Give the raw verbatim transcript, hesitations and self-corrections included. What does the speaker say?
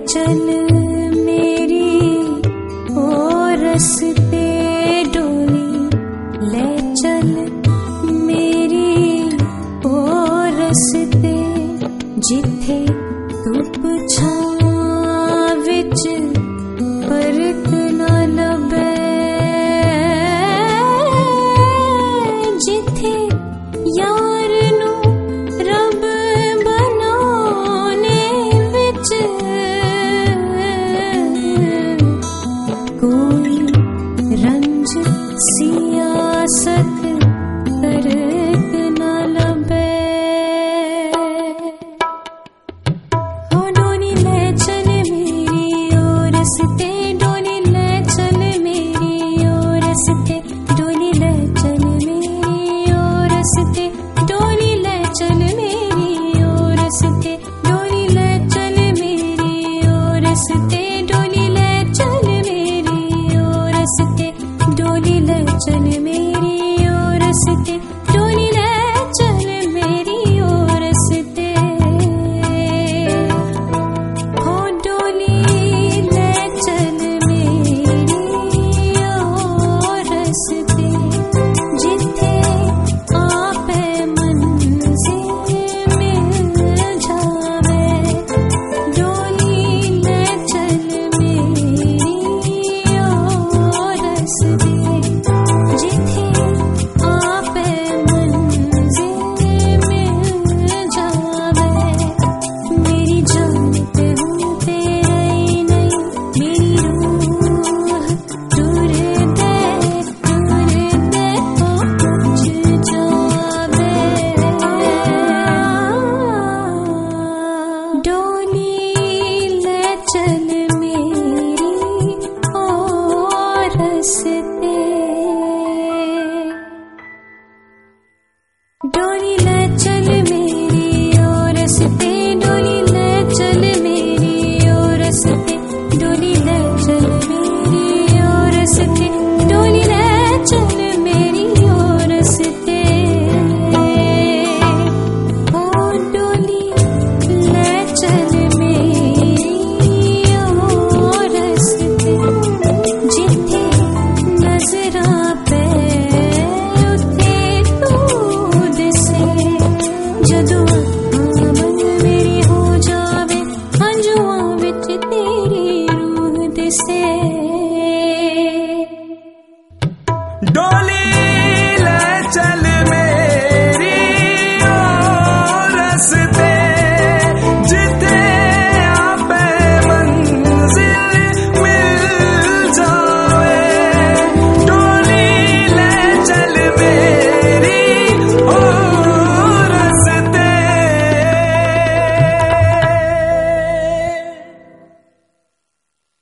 चल मेरी ओ रस्ते डोली, ले चल मेरी ओ रस्ते, जिथे धुप छां विच फर्क ना लभे, जिथे यार नू रब बनाने विच कोई रंज सियासत फर्क ना लभे। हो डोली ले चल मेरी ओ रस्ते, डोली ले चल मेरी ओ रस्ते, डोली ले चल मेरी ओ रस्ते, डोली ले चल मेरी ओ रस्ते, डोली ले चल मेरी ओ रस्ते, डोली ले चल मेरी ओ रस्ते, डोली ले चल मेरी ओ रस्ते।